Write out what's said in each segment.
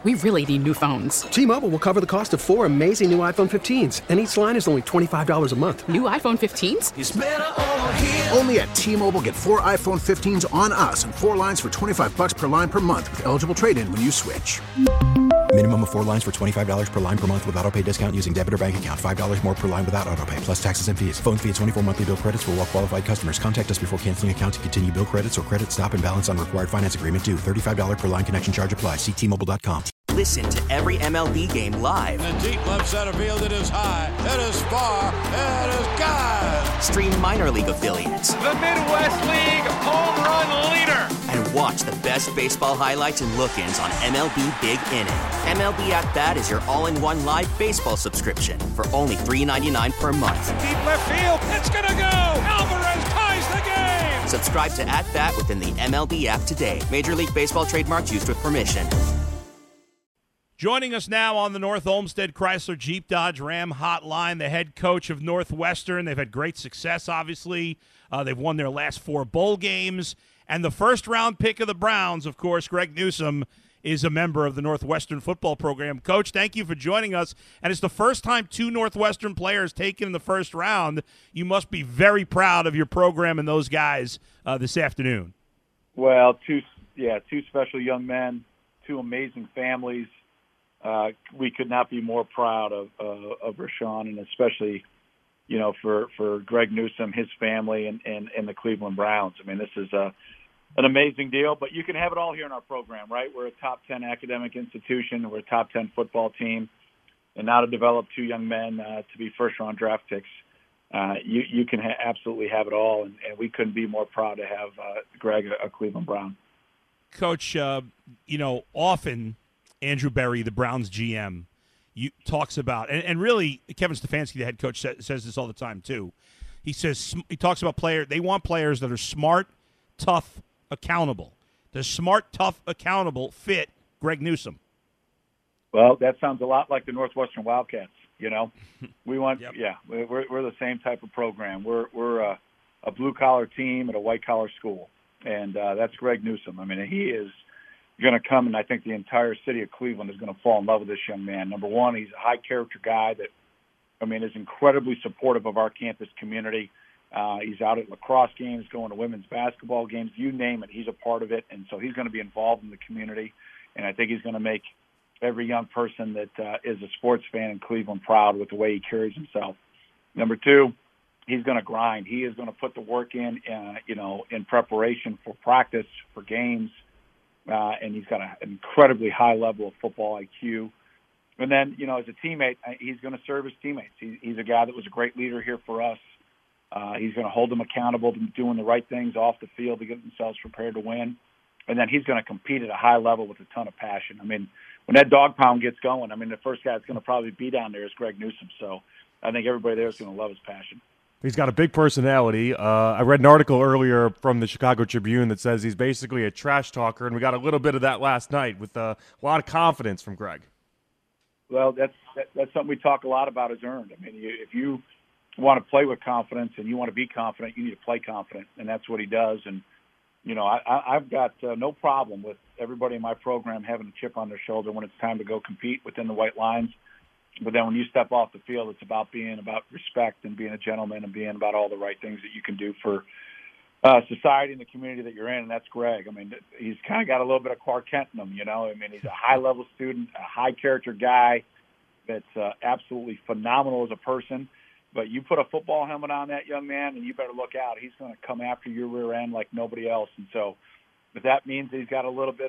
We really need new phones. T-Mobile will cover the cost of 4 amazing new iPhone 15s, and each line is only $25 a month. New iPhone 15s? It's better over here. Only at T-Mobile, get 4 iPhone 15s on us and 4 lines for $25 per line per month with eligible trade-in when you switch. Minimum of 4 lines for $25 per line per month with autopay discount using debit or bank account. $5 more per line without autopay, plus taxes and fees. Phone fee at 24 monthly bill credits for well-qualified customers. Contact us before canceling account to continue bill credits or credit stop and balance on required finance agreement due. $35 per line connection charge applies. See T-Mobile.com. Listen to every MLB game live. In the deep left center field, it is high, it is far, it is gone. Stream minor league affiliates. The Midwest League home run leader. And watch the best baseball highlights and look-ins on MLB Big Inning. MLB At Bat is your all-in-one live baseball subscription for only $3.99 per month. Deep left field, it's gonna go. Alvarez ties the game. Subscribe to At Bat within the MLB app today. Major League Baseball trademarks used with permission. Joining us now on the North Olmsted Chrysler Jeep Dodge Ram hotline, the head coach of Northwestern. They've had great success, obviously. They've won their last 4 bowl games. And the first-round pick of the Browns, of course, Greg Newsome, is a member of the Northwestern football program. Coach, thank you for joining us. And it's the first time 2 Northwestern players taken in the first round. You must be very proud of your program and those guys this afternoon. Well, two special young men, 2 amazing families. We could not be more proud of Rashawn, and especially, for Greg Newsome, his family, and the Cleveland Browns. I mean, this is an amazing deal, but you can have it all here in our program, right? We're a top 10 academic institution. We're a top 10 football team. And now to develop 2 young men to be first-round draft picks, you can absolutely have it all, and we couldn't be more proud to have Greg, a Cleveland Brown. Coach, often Andrew Berry, the Browns GM, talks about, and really Kevin Stefanski, the head coach, says this all the time too. He talks about they want players that are smart, tough, accountable. Does smart, tough, accountable fit Greg Newsome? Well, that sounds a lot like the Northwestern Wildcats. We want, Yep. we're the same type of program. We're a blue collar team at a white collar school, and that's Greg Newsome. I mean, he is going to come, and I think the entire city of Cleveland is going to fall in love with this young man. Number one, he's a high-character guy that, is incredibly supportive of our campus community. He's out at lacrosse games, going to women's basketball games, you name it. He's a part of it, and so he's going to be involved in the community, and I think he's going to make every young person that is a sports fan in Cleveland proud with the way he carries himself. Number two, he's going to grind. He is going to put the work in preparation for practice, for games, and he's got an incredibly high level of football IQ. And then, as a teammate, he's going to serve his teammates. He's a guy that was a great leader here for us. He's going to hold them accountable to doing the right things off the field to get themselves prepared to win. And then he's going to compete at a high level with a ton of passion. When that dog pound gets going, the first guy that's going to probably be down there is Greg Newsome. So I think everybody there is going to love his passion. He's got a big personality. I read an article earlier from the Chicago Tribune that says he's basically a trash talker, and we got a little bit of that last night with a lot of confidence from Greg. Well, that's something we talk a lot about is earned. If you want to play with confidence and you want to be confident, you need to play confident, and that's what he does. And, I've got no problem with everybody in my program having a chip on their shoulder when it's time to go compete within the white lines. But then when you step off the field, it's about being about respect and being a gentleman and being about all the right things that you can do for society and the community that you're in, and that's Greg. He's kind of got a little bit of Clark Kent in him, He's a high-level student, a high-character guy that's absolutely phenomenal as a person. But you put a football helmet on that young man, and you better look out. He's going to come after your rear end like nobody else. And so if that means that he's got a little bit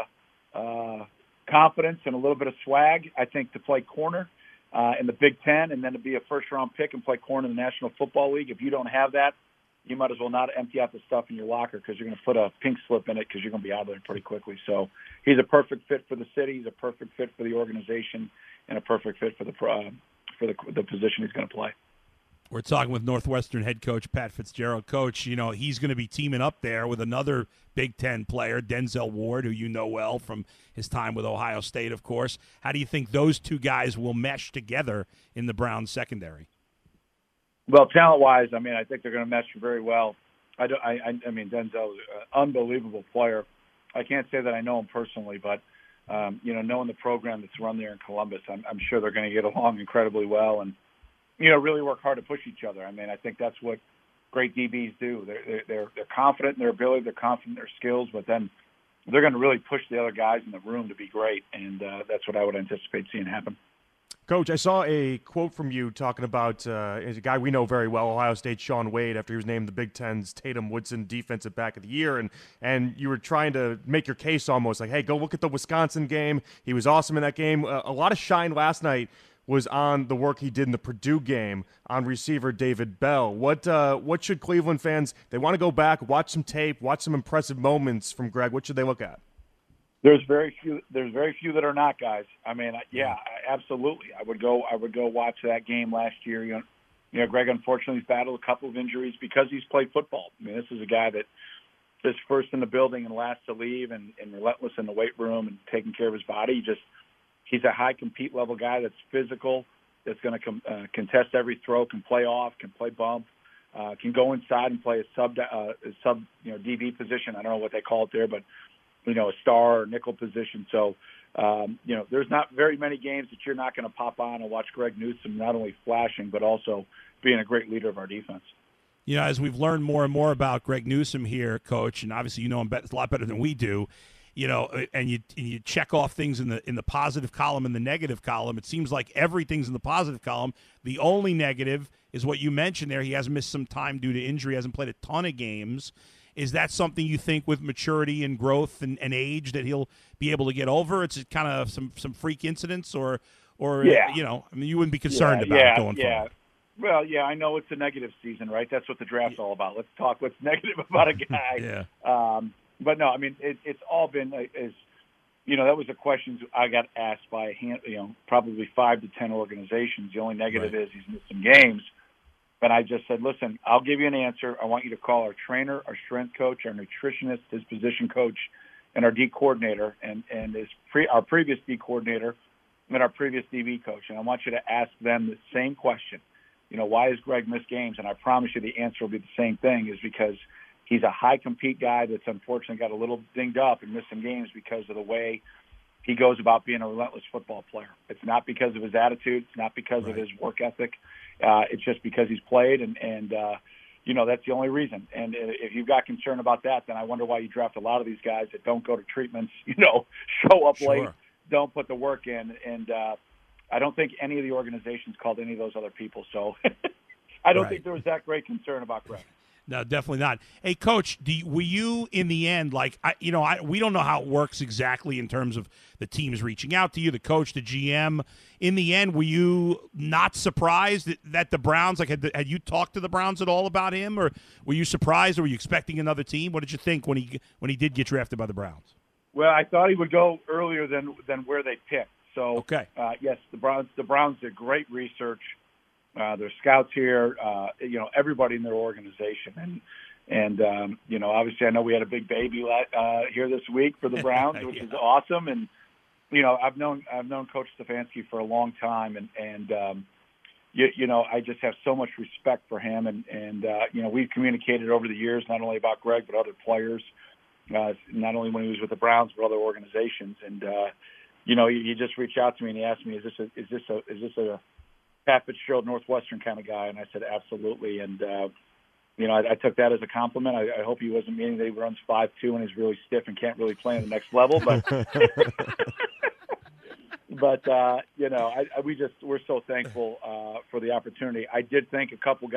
of confidence and a little bit of swag, I think, to play corner in the Big Ten and then to be a first-round pick and play corner in the National Football League, if you don't have that, you might as well not empty out the stuff in your locker because you're going to put a pink slip in it because you're going to be out of there pretty quickly. So he's a perfect fit for the city. He's a perfect fit for the organization and a perfect fit for the position he's going to play. We're talking with Northwestern head coach Pat Fitzgerald. Coach, he's going to be teaming up there with another Big Ten player, Denzel Ward, who you know well from his time with Ohio State, of course. How do you think those two guys will mesh together in the Browns secondary? Well, talent-wise, I think they're going to mesh very well. Denzel is an unbelievable player. I can't say that I know him personally, but knowing the program that's run there in Columbus, I'm sure they're going to get along incredibly well and, really work hard to push each other. I mean, I think that's what great DBs do. They're confident in their ability, they're confident in their skills, but then they're going to really push the other guys in the room to be great, and that's what I would anticipate seeing happen. Coach, I saw a quote from you talking about a guy we know very well, Ohio State, Shaun Wade, after he was named the Big Ten's Tatum Woodson Defensive Back of the Year, and you were trying to make your case almost like, hey, go look at the Wisconsin game. He was awesome in that game. A lot of shine last night was on the work he did in the Purdue game on receiver David Bell. What should Cleveland fans, they want to go back, watch some tape, watch some impressive moments from Greg, what should they look at? There's very few that are not, guys. I mean, absolutely. I would go watch that game last year. Greg unfortunately has battled a couple of injuries because he's played football. I mean, this is a guy that is first in the building and last to leave and relentless in the weight room and taking care of his body. He's a high compete level guy that's physical, that's going to contest every throw, can play off, can play bump, can go inside and play a sub DB position. I don't know what they call it there, but a star or nickel position. So, there's not very many games that you're not going to pop on and watch Greg Newsome not only flashing but also being a great leader of our defense. As we've learned more and more about Greg Newsome here, Coach, and obviously you know him a lot better than we do. And you check off things in the positive column and the negative column. It seems like everything's in the positive column. The only negative is what you mentioned there. He has missed some time due to injury, hasn't played a ton of games. Is that something you think with maturity and growth and age that he'll be able to get over? It's kind of some freak incidents or yeah. You wouldn't be concerned about it going forward. Well, yeah, I know it's a negative season, right? That's what the draft's all about. Let's talk what's negative about a guy. Yeah. But no, I mean, it's all been that was a question I got asked by probably 5 to 10 organizations. The only negative is he's missed some games. But I just said, listen, I'll give you an answer. I want you to call our trainer, our strength coach, our nutritionist, his position coach, and our D coordinator, and our previous D coordinator, and our previous DB coach. And I want you to ask them the same question. Why has Greg missed games? And I promise you the answer will be the same thing, is because he's a high-compete guy that's unfortunately got a little dinged up and missed some games because of the way he goes about being a relentless football player. It's not because of his attitude. It's not because of his work ethic. It's just because he's played, and that's the only reason. And if you've got concern about that, then I wonder why you draft a lot of these guys that don't go to treatments, show up late, don't put the work in. And I don't think any of the organizations called any of those other people. So I don't think there was that great concern about Greg. No, definitely not. Hey, Coach, were you in the end we don't know how it works exactly in terms of the teams reaching out to you, the coach, the GM. In the end, were you not surprised that the Browns had you talked to the Browns at all about him, or were you surprised, or were you expecting another team? What did you think when he did get drafted by the Browns? Well, I thought he would go earlier than where they picked. So okay, yes, the Browns did great research. There's scouts here, everybody in their organization. And obviously I know we had a big baby here this week for the Browns, which is awesome. And, I've known Coach Stefanski for a long time. And I just have so much respect for him. And we've communicated over the years, not only about Greg, but other players, not only when he was with the Browns, but other organizations. And, he just reached out to me and he asked me, is this a Pat Fitzgerald Northwestern kind of guy? And I said, absolutely. And, I took that as a compliment. I hope he wasn't meaning that he runs 5'2" and is really stiff and can't really play on the next level. But, we're so thankful for the opportunity. I did think a couple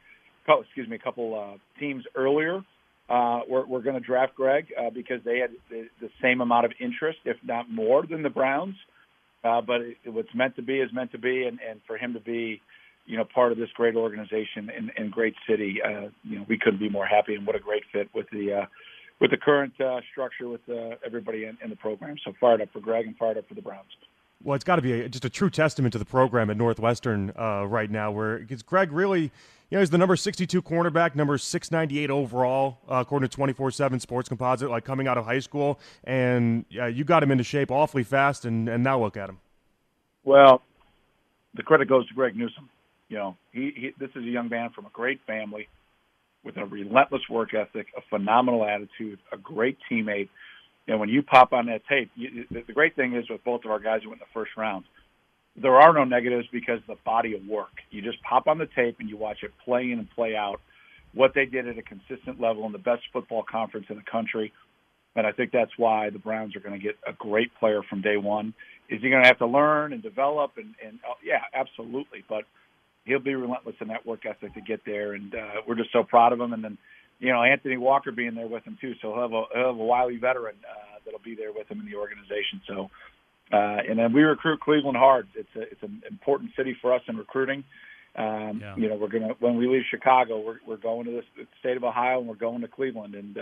teams earlier were going to draft Greg because they had the same amount of interest, if not more, than the Browns. But what's meant to be is meant to be, and for him to be, part of this great organization and great city, we couldn't be more happy. And what a great fit with the current structure with everybody in the program. So fired up for Greg and fired up for the Browns. Well, it's got to be just a true testament to the program at Northwestern right now, because Greg really, he's the number 62 cornerback, number 698 overall, according to 24/7 Sports Composite, coming out of high school. And you got him into shape awfully fast, and now look at him. Well, the credit goes to Greg Newsome. This is a young man from a great family, with a relentless work ethic, a phenomenal attitude, a great teammate, And when you pop on that tape, the great thing is with both of our guys who went in the first round, there are no negatives because of the body of work. You just pop on the tape and you watch it play in and play out what they did at a consistent level in the best football conference in the country. And I think that's why the Browns are going to get a great player from day one. Is he going to have to learn and develop? And yeah, absolutely. But he'll be relentless in that work ethic to get there. And we're just so proud of him. And then, Anthony Walker being there with him too. So he'll have a wily veteran that'll be there with him in the organization. So, and then we recruit Cleveland hard. It's an important city for us in recruiting. We're gonna, when we leave Chicago, we're going to the state of Ohio and we're going to Cleveland. And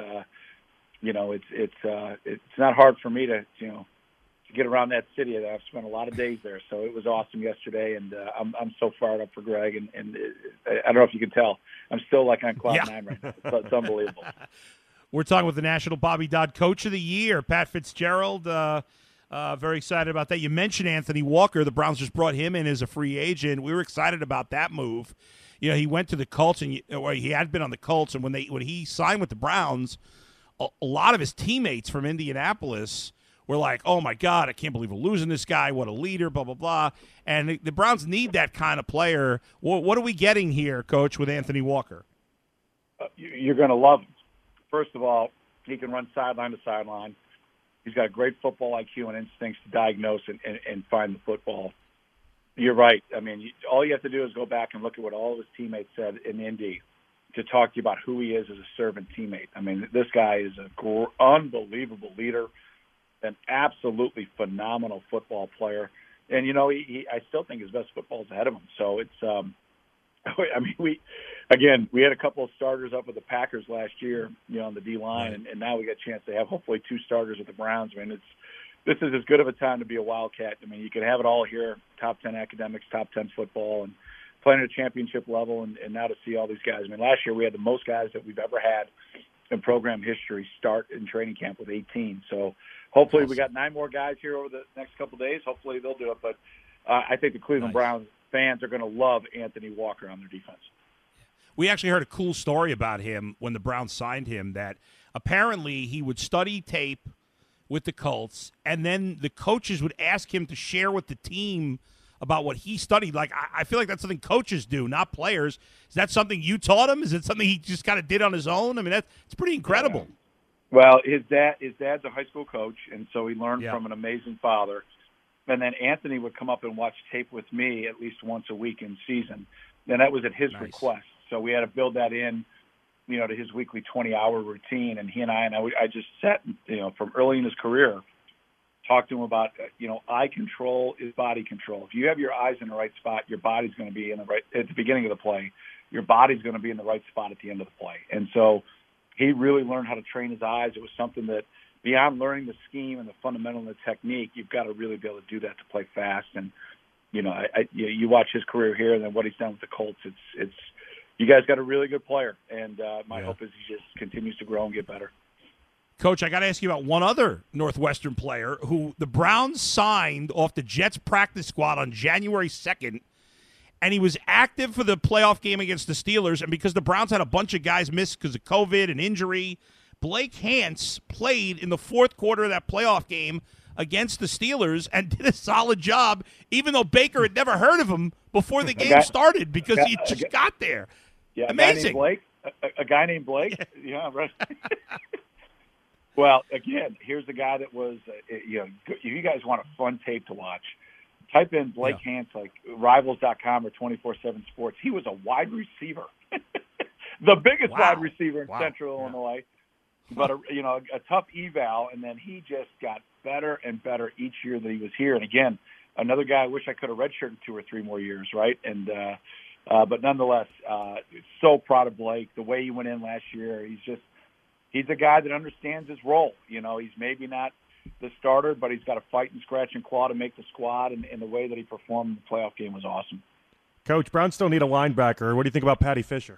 it's not hard for me to get around that city. I've spent a lot of days there, so it was awesome yesterday, and I'm so fired up for Greg. And I don't know if you can tell, I'm still like on cloud nine right now. It's unbelievable. We're talking with the National Bobby Dodd Coach of the Year, Pat Fitzgerald. Very excited about that. You mentioned Anthony Walker. The Browns just brought him in as a free agent. We were excited about that move. He went to the Colts, and he had been on the Colts, and when he signed with the Browns, a lot of his teammates from Indianapolis were like, oh, my God, I can't believe we're losing this guy. What a leader, blah, blah, blah. And the Browns need that kind of player. What are we getting here, Coach, with Anthony Walker? You're going to love him. First of all, he can run sideline to sideline. He's got great football IQ and instincts to diagnose and find the football. You're right. I mean, all you have to do is go back and look at what all of his teammates said in Indy to talk to you about who he is as a servant teammate. I mean, this guy is an unbelievable leader, an absolutely phenomenal football player. And, I still think his best football is ahead of him. So it's, we had a couple of starters up with the Packers last year, on the D-line, right. and now we got a chance to have hopefully 2 starters with the Browns. I mean, this is as good of a time to be a Wildcat. I mean, you can have it all here, top 10 academics, top 10 football, and playing at a championship level, and now to see all these guys. I mean, last year we had the most guys that we've ever had in program history start in training camp with 18. So hopefully we got 9 more guys here over the next couple of days. Hopefully they'll do it. But I think the Cleveland Browns fans are going to love Anthony Walker on their defense. We actually heard a cool story about him when the Browns signed him, that apparently he would study tape with the Colts, and then the coaches would ask him to share with the team about what he studied. Like, I feel like that's something coaches do, not players. Is that something you taught him? Is it something he just kind of did on his own? I mean, it's pretty incredible. Yeah. Well, his dad's a high school coach, and so he learned from an amazing father. And then Anthony would come up and watch tape with me at least once a week in season. And that was at his request. So we had to build that in, to his weekly 20-hour routine. And he and I just sat, from early in his career, talked to him about, eye control is body control. If you have your eyes in the right spot, your body's going to be in the right at the beginning of the play. Your body's going to be in the right spot at the end of the play. And so he really learned how to train his eyes. It was something that beyond learning the scheme and the fundamental and the technique, you've got to really be able to do that to play fast. And, you watch his career here and then what he's done with the Colts. It's you guys got a really good player. And my hope is he just continues to grow and get better. Coach, I got to ask you about one other Northwestern player who the Browns signed off the Jets practice squad on January 2nd, and he was active for the playoff game against the Steelers. And because the Browns had a bunch of guys miss because of COVID and injury, Blake Hance played in the fourth quarter of that playoff game against the Steelers and did a solid job, even though Baker had never heard of him before the game started because he just got there. Yeah, amazing. A guy named Blake? Yeah, right. Well, again, here's a guy that was, if you guys want a fun tape to watch, type in Blake Hance, like Rivals.com or 24/7 Sports. He was a wide receiver, the biggest wide receiver in Central Illinois, but a tough eval, and then he just got better and better each year that he was here. And again, another guy I wish I could have redshirted 2 or 3 more years, right? And but nonetheless, so proud of Blake. The way he went in last year, he's a guy that understands his role. He's maybe not the starter, but he's got to fight and scratch and claw to make the squad, and the way that he performed in the playoff game was awesome. Coach, Browns still need a linebacker. What do you think about Patty Fisher?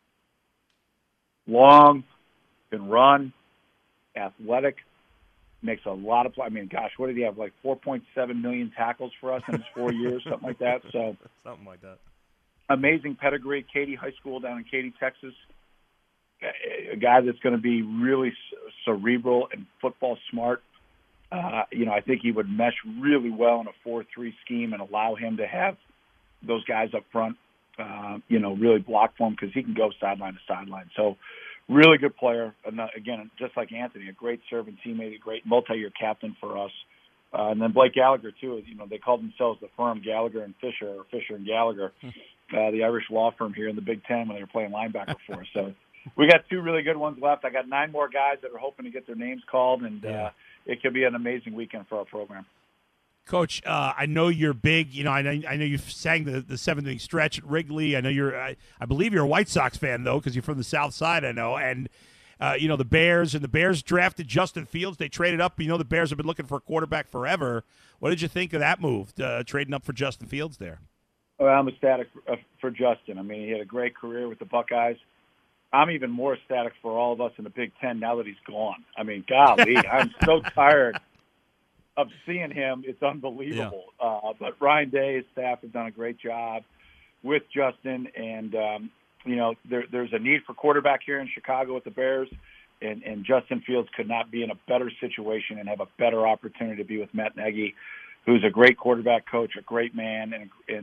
Long, can run, athletic, makes a lot of play. I mean, gosh, what did he have, like 4.7 million tackles for us in his 4 years, something like that? So something like that. Amazing pedigree, Katy High School down in Katy, Texas. a guy that's going to be really cerebral and football smart. I think he would mesh really well in a 4-3 scheme and allow him to have those guys up front, really block for him because he can go sideline to sideline. So really good player. And again, just like Anthony, a great servant teammate, a great multi-year captain for us. And then Blake Gallagher, too. They called themselves the firm Gallagher and Fisher, or Fisher and Gallagher, the Irish law firm here in the Big Ten when they were playing linebacker for us. So we got 2 really good ones left. I got 9 more guys that are hoping to get their names called, and it could be an amazing weekend for our program. Coach, I know you're big. I know you sang the 7th-inning stretch at Wrigley. I know I believe you're a White Sox fan, though, because you're from the South Side, I know. And, the Bears drafted Justin Fields. They traded up. The Bears have been looking for a quarterback forever. What did you think of that move, trading up for Justin Fields there? Well, I'm ecstatic for Justin. I mean, he had a great career with the Buckeyes. I'm even more ecstatic for all of us in the Big Ten now that he's gone. I mean, golly, I'm so tired of seeing him. It's unbelievable. Yeah. But Ryan Day, his staff have done a great job with Justin. And, there's a need for quarterback here in Chicago with the Bears. And Justin Fields could not be in a better situation and have a better opportunity to be with Matt Nagy, who's a great quarterback coach, a great man.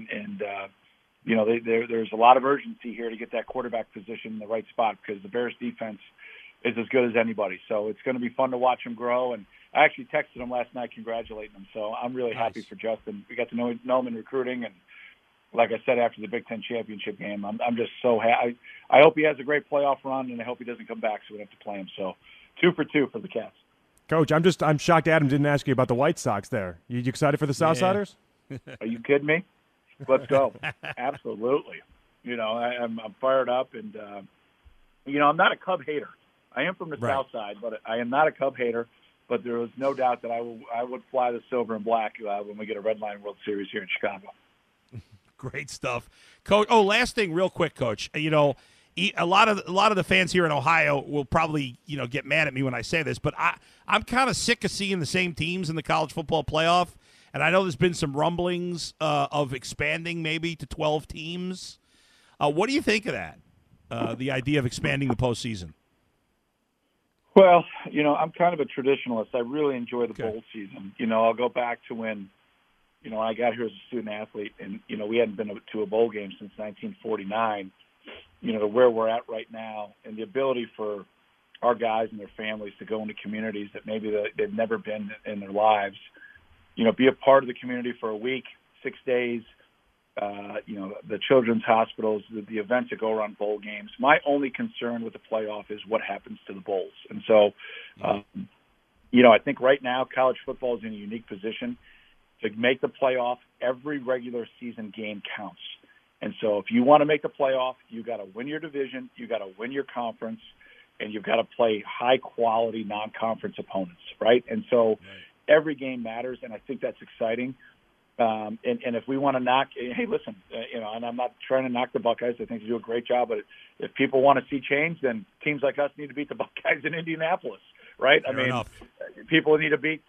There's a lot of urgency here to get that quarterback position in the right spot because the Bears defense is as good as anybody. So it's going to be fun to watch him grow. And I actually texted him last night congratulating him. So I'm really happy for Justin. We got to know him in recruiting. And like I said, after the Big Ten championship game, I'm just so happy. I hope he has a great playoff run, and I hope he doesn't come back so we don't have to play him. So 2 for 2 for the Cats. Coach, I'm shocked Adam didn't ask you about the White Sox there. You excited for the Southsiders? Are you kidding me? Let's go. Absolutely. I'm fired up, and, I'm not a Cub hater. I am from the South Side, but I am not a Cub hater. But there was no doubt that I would fly the silver and black when we get a Red Line World Series here in Chicago. Great stuff, Coach. Oh, last thing, real quick, Coach. A lot of the fans here in Ohio will probably get mad at me when I say this, but I'm kind of sick of seeing the same teams in the college football playoff. And I know there's been some rumblings of expanding maybe to 12 teams. What do you think of that? The idea of expanding the postseason? Well, I'm kind of a traditionalist. I really enjoy the bowl season. I'll go back to when, I got here as a student athlete, and, we hadn't been to a bowl game since 1949, to where we're at right now, and the ability for our guys and their families to go into communities that maybe they've never been in their lives, be a part of the community for a week, 6 days, the children's hospitals, the events that go around bowl games. My only concern with the playoff is what happens to the bowls. And so, I think right now college football is in a unique position to make the playoff. Every regular season game counts. And so if you want to make the playoff, you got to win your division, you got to win your conference, and you've got to play high-quality non-conference opponents, right? And so every game matters, and I think that's exciting. And if we want to knock – hey, listen, and I'm not trying to knock the Buckeyes. I think they do a great job. But if people want to see change, then teams like us need to beat the Buckeyes in Indianapolis, right? Fair enough. People need to beat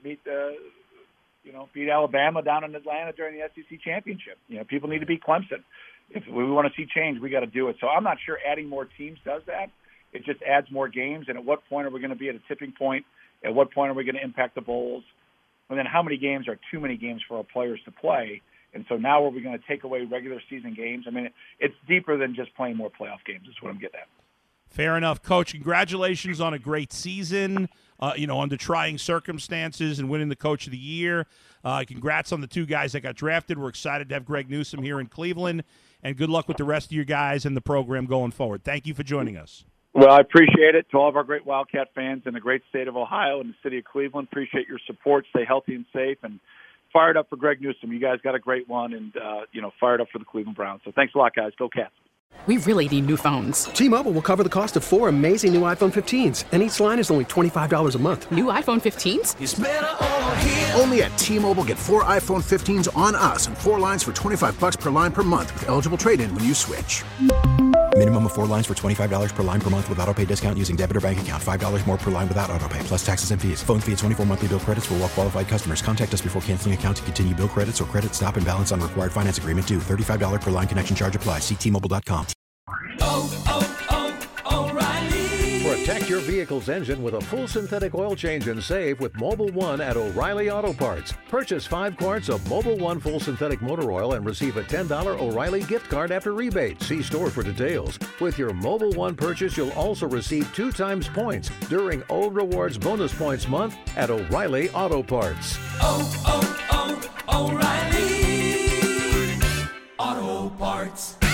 Alabama down in Atlanta during the SEC championship. People need to beat Clemson. If we want to see change, we got to do it. So I'm not sure adding more teams does that. It just adds more games. And at what point are we going to be at a tipping point? At what point are we going to impact the bowls? And then how many games are too many games for our players to play? And so now are we going to take away regular season games? I mean, it's deeper than just playing more playoff games is what I'm getting at. Fair enough. Coach, congratulations on a great season, under trying circumstances and winning the Coach of the Year. Congrats on the 2 guys that got drafted. We're excited to have Greg Newsome here in Cleveland. And good luck with the rest of your guys and the program going forward. Thank you for joining us. Well, I appreciate it. To all of our great Wildcat fans in the great state of Ohio and the city of Cleveland, appreciate your support. Stay healthy and safe. And fired up for Greg Newsome. You guys got a great one. And, fired up for the Cleveland Browns. So thanks a lot, guys. Go Cats. We really need new phones. T-Mobile will cover the cost of 4 amazing new iPhone 15s, and each line is only $25 a month. New iPhone 15s? It's better over here. Only at T-Mobile, get 4 iPhone 15s on us and 4 lines for $25 per line per month with eligible trade-in when you switch. Minimum of 4 lines for $25 per line per month with autopay discount using debit or bank account. $5 more per line without autopay, plus taxes and fees. Phone fee at 24 monthly bill credits for well-qualified customers. Contact us before canceling account to continue bill credits or credit stop and balance on required finance agreement due. $35 per line connection charge applies. See T-Mobile.com. O'Reilly. Protect your vehicle's engine with a full synthetic oil change and save with Mobil 1 at O'Reilly Auto Parts. Purchase 5 quarts of Mobil 1 full synthetic motor oil and receive a $10 O'Reilly gift card after rebate. See store for details. With your Mobil 1 purchase, you'll also receive 2 times points during O Rewards Bonus Points Month at O'Reilly Auto Parts. O'Reilly Auto Parts.